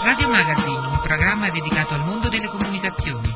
Radio Magazine, un programma dedicato al mondo delle comunicazioni.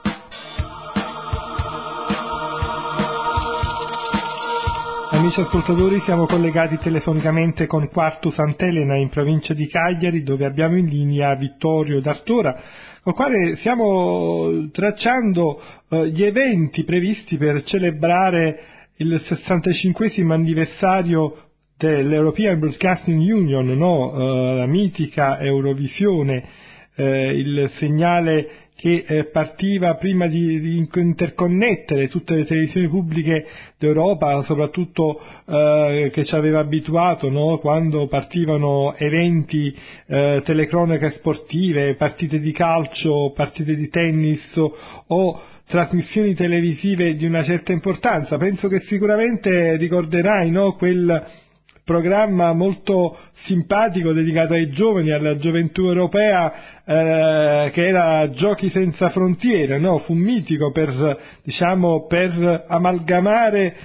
Amici ascoltatori, siamo collegati telefonicamente con Quartu Sant'Elena in provincia di Cagliari, dove abbiamo in linea Vittorio D'Artora, col quale stiamo tracciando gli eventi previsti per celebrare il 65esimo anniversario dell'European Broadcasting Union, la mitica Eurovisione, il segnale che partiva prima di interconnettere tutte le televisioni pubbliche d'Europa, soprattutto che ci aveva abituato, quando partivano eventi, telecronache sportive, partite di calcio, partite di tennis o trasmissioni televisive di una certa importanza. Penso che sicuramente ricorderai, quel programma molto simpatico dedicato ai giovani, alla gioventù europea, che era Giochi senza frontiere, fu mitico per amalgamare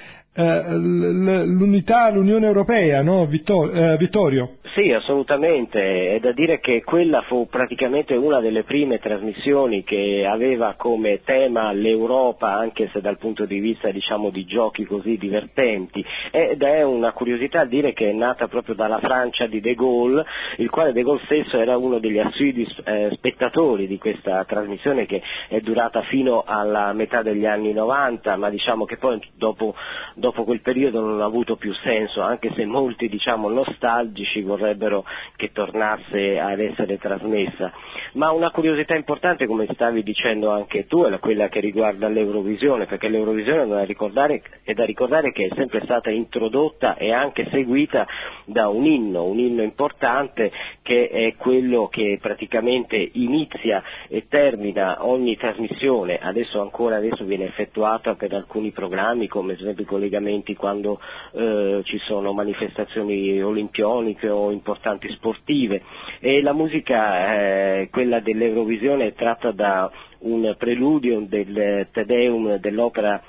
l'unità, l'Unione Europea, Vittorio? Sì, assolutamente, è da dire che quella fu praticamente una delle prime trasmissioni che aveva come tema l'Europa, anche se dal punto di vista di giochi così divertenti, ed è una curiosità dire che è nata proprio dalla Francia di De Gaulle, il quale De Gaulle stesso era uno degli assidui spettatori di questa trasmissione, che è durata fino alla metà degli anni 90, ma che poi dopo quel periodo non ha avuto più senso, anche se molti nostalgici vorrebbero che tornasse ad essere trasmessa. Ma una curiosità importante, come stavi dicendo anche tu, è quella che riguarda l'Eurovisione, perché l'Eurovisione è da ricordare che è sempre stata introdotta e anche seguita da un inno importante, che è quello che praticamente inizia e termina ogni trasmissione. Adesso viene effettuata per alcuni programmi, come ad esempio i collegamenti quando ci sono manifestazioni olimpioniche o importanti sportive, e la musica, quella dell'Eurovisione, è tratta da un preludio del Te Deum dell'opera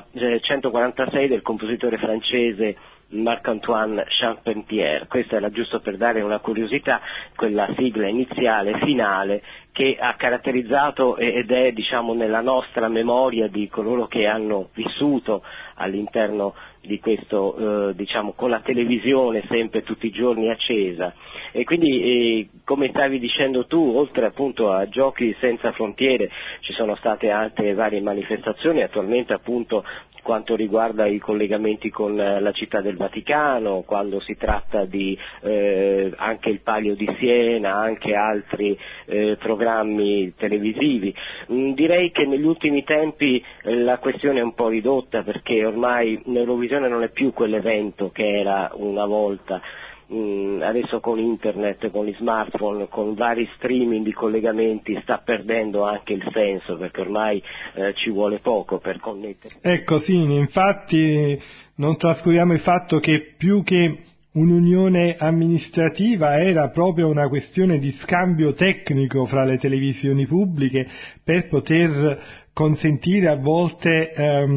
146 del compositore francese Marc-Antoine Charpentier. Questa era giusto per dare una curiosità, quella sigla iniziale, finale, che ha caratterizzato ed è nella nostra memoria di coloro che hanno vissuto all'interno di questo, con la televisione sempre tutti i giorni accesa. E quindi, come stavi dicendo tu, oltre appunto a Giochi senza frontiere, ci sono state altre varie manifestazioni, attualmente appunto quanto riguarda i collegamenti con la città del Vaticano, quando si tratta di anche il Palio di Siena, anche altri programmi televisivi. Direi che negli ultimi tempi la questione è un po' ridotta, perché ormai l'Eurovisione non è più quell'evento che era una volta. Adesso con internet, con gli smartphone, con vari streaming di collegamenti, sta perdendo anche il senso, perché ormai ci vuole poco per connettere. Ecco, sì, infatti non trascuriamo il fatto che più che un'unione amministrativa era proprio una questione di scambio tecnico fra le televisioni pubbliche, per poter consentire a volte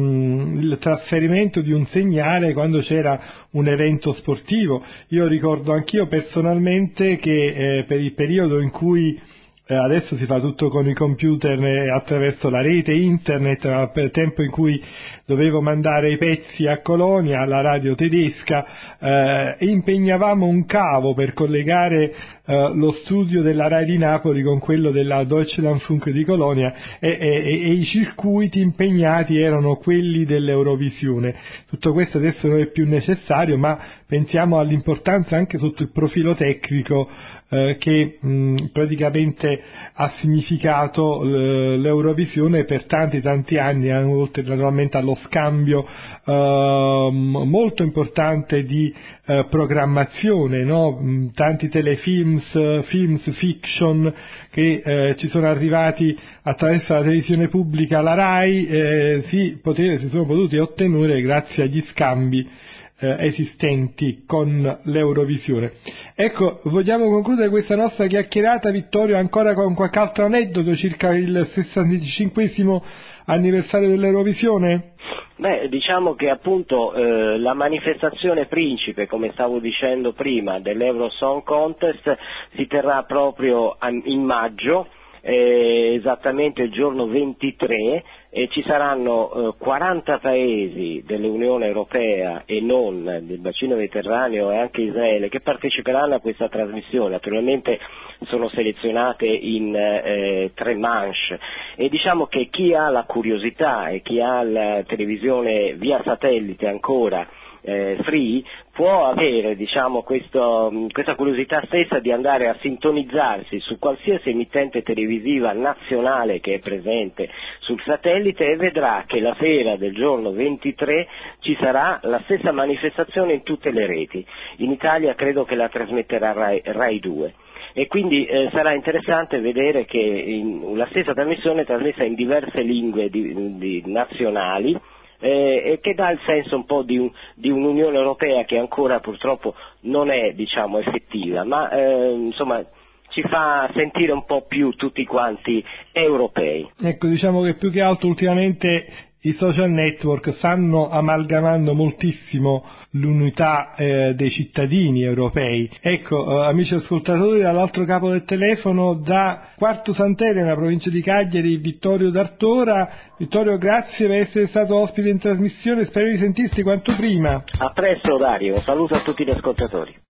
il trasferimento di un segnale quando c'era un evento sportivo. Io ricordo anch'io personalmente che per il periodo in cui adesso si fa tutto con i computer attraverso la rete internet, per il tempo in cui dovevo mandare i pezzi a Colonia, alla radio tedesca, impegnavamo un cavo per collegare lo studio della Rai di Napoli con quello della Deutschlandfunk di Colonia, e i circuiti impegnati erano quelli dell'Eurovisione. Tutto questo adesso non è più necessario, ma pensiamo all'importanza anche sotto il profilo tecnico che praticamente ha significato l'Eurovisione per tanti anni, oltre naturalmente allo scambio molto importante di programmazione, tanti telefilms, fiction che ci sono arrivati attraverso la televisione pubblica, la Rai, si sono potuti ottenere grazie agli scambi esistenti con l'Eurovisione. Ecco, vogliamo concludere questa nostra chiacchierata, Vittorio, ancora con qualche altro aneddoto circa il 65° anniversario dell'Eurovisione? Beh, diciamo che appunto la manifestazione principe, come stavo dicendo prima, dell'Euro Song Contest si terrà proprio in maggio, esattamente il giorno 23, e ci saranno 40 paesi dell'Unione Europea e non del bacino mediterraneo e anche Israele che parteciperanno a questa trasmissione. Naturalmente sono selezionate in 3 manche, e diciamo che chi ha la curiosità e chi ha la televisione via satellite ancora free può avere, diciamo, questa curiosità stessa di andare a sintonizzarsi su qualsiasi emittente televisiva nazionale che è presente sul satellite, e vedrà che la sera del giorno 23 ci sarà la stessa manifestazione in tutte le reti. In Italia credo che la trasmetterà Rai 2. E quindi sarà interessante vedere che la stessa trasmissione è trasmessa in diverse lingue nazionali, e che dà il senso un po' di un'Unione Europea che ancora purtroppo non è, diciamo, effettiva, ma insomma ci fa sentire un po' più tutti quanti europei. Ecco, diciamo che più che altro ultimamente i social network stanno amalgamando moltissimo l'unità dei cittadini europei. Ecco, amici ascoltatori, dall'altro capo del telefono, da Quarto Sant'Elena, provincia di Cagliari, Vittorio D'Artora. Vittorio, grazie per essere stato ospite in trasmissione, spero di sentirti quanto prima. A presto Dario, un saluto a tutti gli ascoltatori.